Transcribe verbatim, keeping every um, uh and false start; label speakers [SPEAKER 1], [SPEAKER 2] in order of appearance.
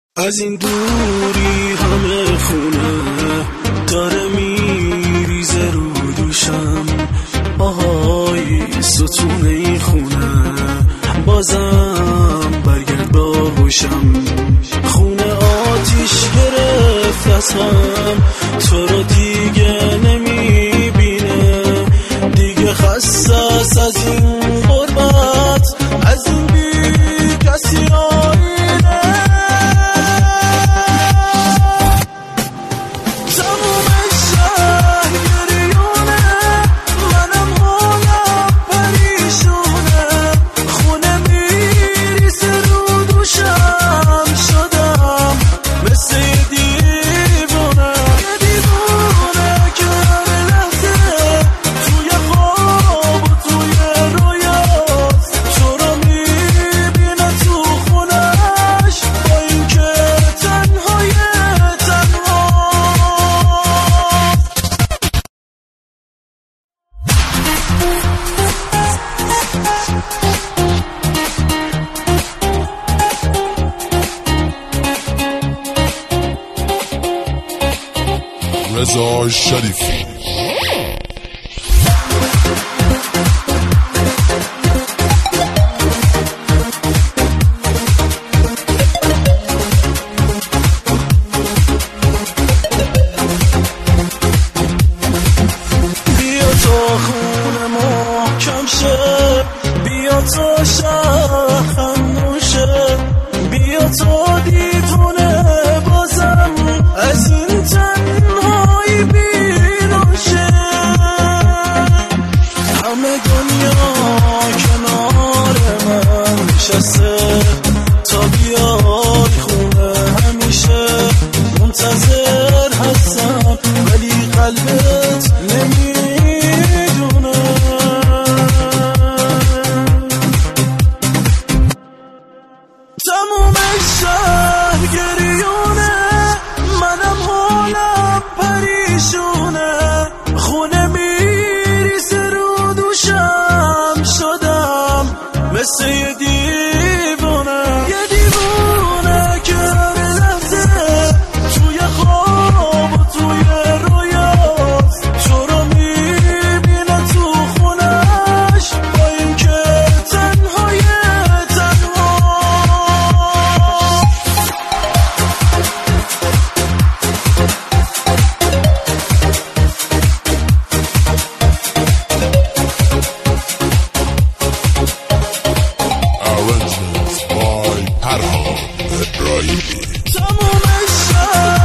[SPEAKER 1] از این دوری همه خونه داره میریزه رو دوشم، آهای ستون این خونه بازم برگرد با هوشم. خونه آتیش گرفت از هم، تو رو دیگه نمیبینه، دیگه خسته است از این غربت، از این بی کسی آینه. تموم شهر گریونه، منم حالم پریشونه، خونه میریزه رو دوشم، شدم مثل یه دیوونه، یه دیوونه که هر لحظه توی خواب و توی رویاست، تو رو میبینه تو خونش، با این که تنهای تنها.
[SPEAKER 2] رضا شریفی
[SPEAKER 1] بیا تا خونه محکم شه، بیا تا شهر خموشه، بیا تا دیوونه بازم از این تنهایی بیرون شه. همه دنیا کنار من نشسته تا بیای خونه، همیشه منتظر هستم ولی قلبت نمیدونه. تموم شهر گریونه، منم حالم پریشونه، خونه میریزه رو دوشم، شدم مثل یه دیوونه، یه دیوونه که هر لحظه توی خواب و توی رویاست، تو رو میبینه تو خونش، با این که تنهای تنها.
[SPEAKER 2] Arrangements by Parham Ibrahimi.
[SPEAKER 1] تموم شهر